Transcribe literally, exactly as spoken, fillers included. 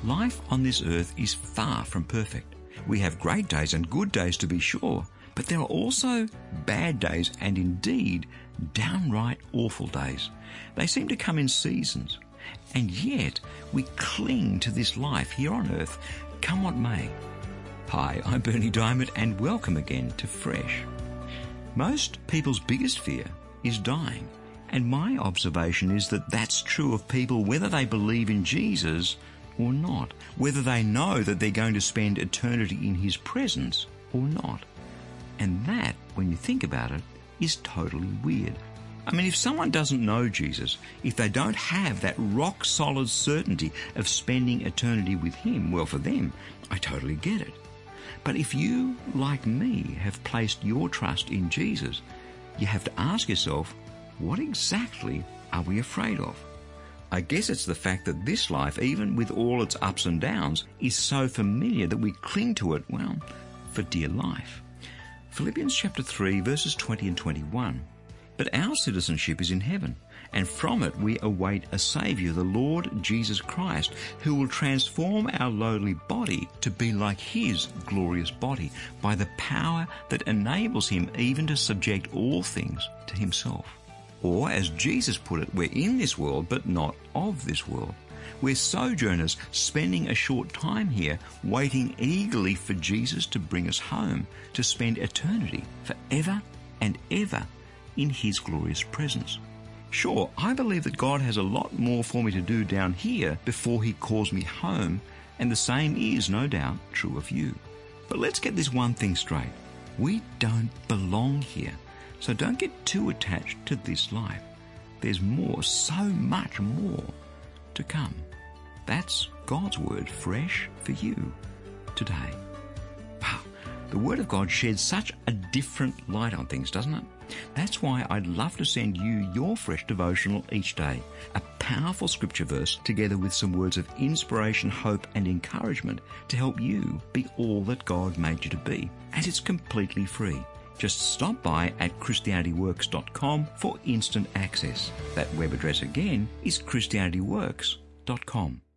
Life on this earth is far from perfect. We have great days and good days to be sure, but there are also bad days and indeed downright awful days. They seem to come in seasons, and yet we cling to this life here on earth, come what may. Hi, I'm Bernie Diamond, and welcome again to Fresh. Most people's biggest fear is dying, and my observation is that that's true of people whether they believe in Jesus or not, whether they know that they're going to spend eternity in his presence or not. And that, when you think about it, is totally weird. I mean, if someone doesn't know Jesus, if they don't have that rock-solid certainty of spending eternity with him, well, for them, I totally get it. But if you, like me, have placed your trust in Jesus, you have to ask yourself, what exactly are we afraid of? I guess it's the fact that this life, even with all its ups and downs, is so familiar that we cling to it, well, for dear life. Philippians chapter three, verses twenty and twenty-one. But our citizenship is in heaven, and from it we await a Saviour, the Lord Jesus Christ, who will transform our lowly body to be like his glorious body by the power that enables him even to subject all things to himself. Or, as Jesus put it, we're in this world, but not of this world. We're sojourners spending a short time here, waiting eagerly for Jesus to bring us home, to spend eternity forever and ever in his glorious presence. Sure, I believe that God has a lot more for me to do down here before he calls me home, and the same is, no doubt, true of you. But let's get this one thing straight. We don't belong here. So don't get too attached to this life. There's more, so much more to come. That's God's word fresh for you today. Wow, the word of God sheds such a different light on things, doesn't it? That's why I'd love to send you your fresh devotional each day, a powerful scripture verse together with some words of inspiration, hope and encouragement to help you be all that God made you to be. And it's completely free. Just stop by at christianity works dot com for instant access. That web address again is christianity works dot com.